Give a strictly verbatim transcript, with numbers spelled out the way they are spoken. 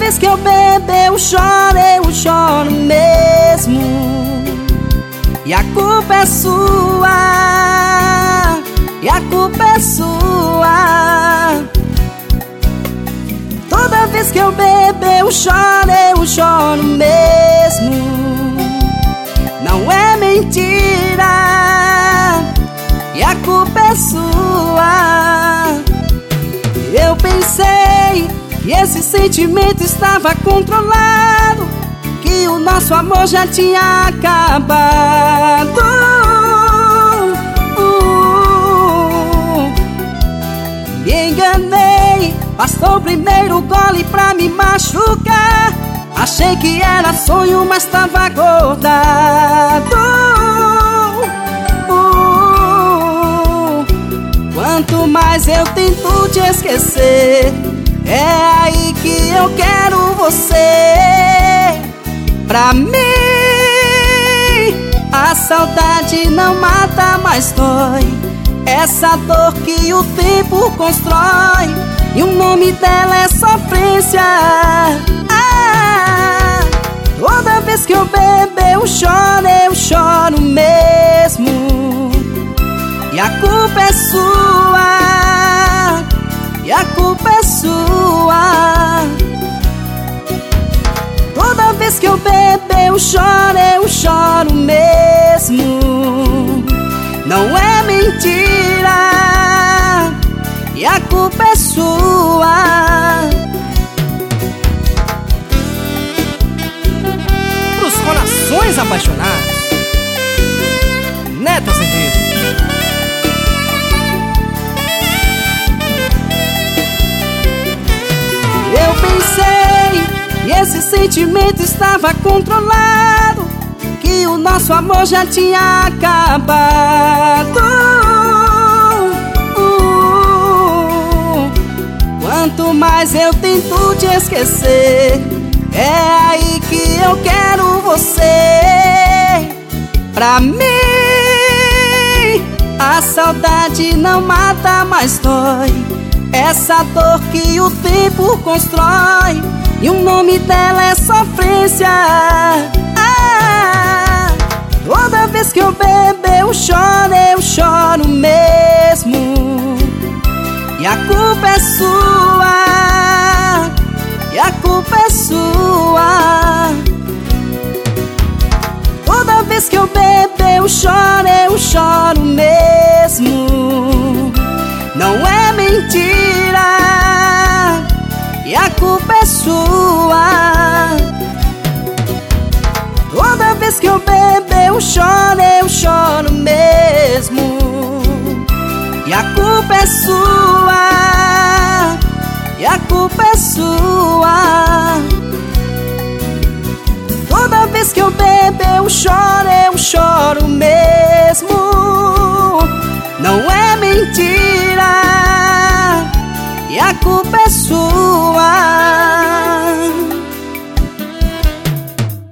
vez que eu bebo eu choro, eu choro mesmo. E a culpa é sua, e a culpa é sua. Toda vez que eu bebo eu choro, eu choro mesmo. Não é mentira, e a culpa é sua. Eu pensei que esse sentimento estava controlado, que o nosso amor já tinha acabado. uh, Me enganei, bastou o primeiro gole pra me machucar. Achei que era sonho, mas tava acordado. uh, Quanto mais eu tento te esquecer, é aí que eu quero você. Pra mim, a saudade não mata, mas dói. Essa dor que o tempo constrói, e o nome dela é sofrência. ah, Toda vez que eu bebo eu choro, eu choro mesmo. E a culpa é sua, e a culpa é sua. Toda vez que eu bebo eu choro, eu choro mesmo. Não é mentira, e a culpa é sua. Pros corações apaixonados, Neto Azevedo. Eu pensei que esse sentimento estava controlado, que o nosso amor já tinha acabado. uh, Quanto mais eu tento te esquecer, é aí que eu quero você. Pra mim, a saudade não mata, mas dói. Essa dor que o tempo constrói, e o nome dela é sofrência. ah, Toda vez que eu bebo eu choro, eu choro mesmo. E a culpa é sua, e a culpa é sua. Toda vez que eu bebo eu choro, eu choro mesmo. Não é mentira, e a culpa é sua. Toda vez que eu bebo eu choro, eu choro mesmo. E a culpa é sua, e a culpa é sua. Toda vez que eu bebo eu choro, eu choro mesmo. Não é mentira, e a culpa é sua.